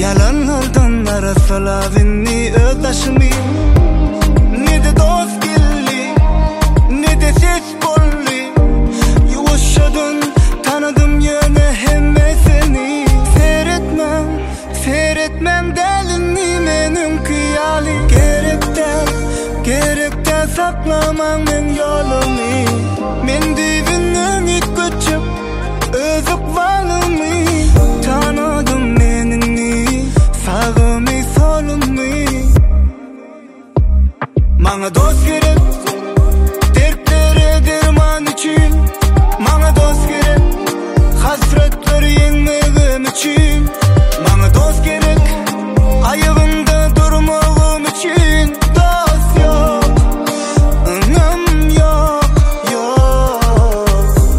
Yalanlardan arasalavini özdaşımı. Ne de dost gelli, ne de ses bolli. Yuvuşadın, tanıdım yine hemmesini. Seyretmem delini menin kıyali. Gerekten saklamam men yolumu. Men divinin ilk küçük özüp valımı. Tanıdım menini, sağımı solumu. Bana dost gerek, dertlere derman için. Bana dost gerek, hasretleri yenmegim için. Bana dost gerek, ayağımda durmağım için. Dost yok, ınım yok, yok.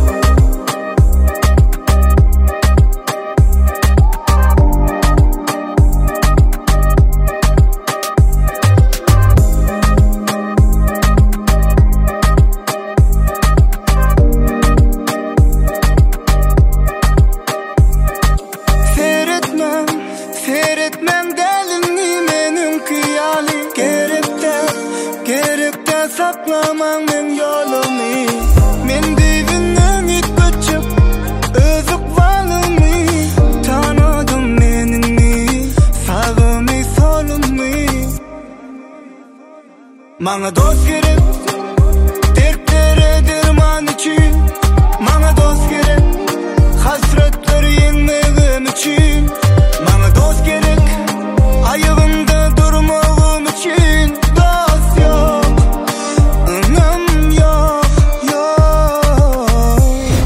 Seyretmem delini menin kıyali. Gerekten saklamam men yolumu. Men divinin ilk küçük özüp valımı. Tanıdım menini, sağımı solumu. Bana dost gerek, dertlere derman için. Bana dost gerek, hasretleri yenmegim için. Bana dost gerek, ayağımda durmağım için. Dost yok, ınım yok, yok.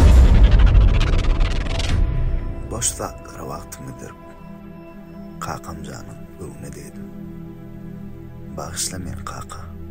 Boş saatlara vaktimidir. Kakam canım, öğüne dedim. Bağışla men kaka.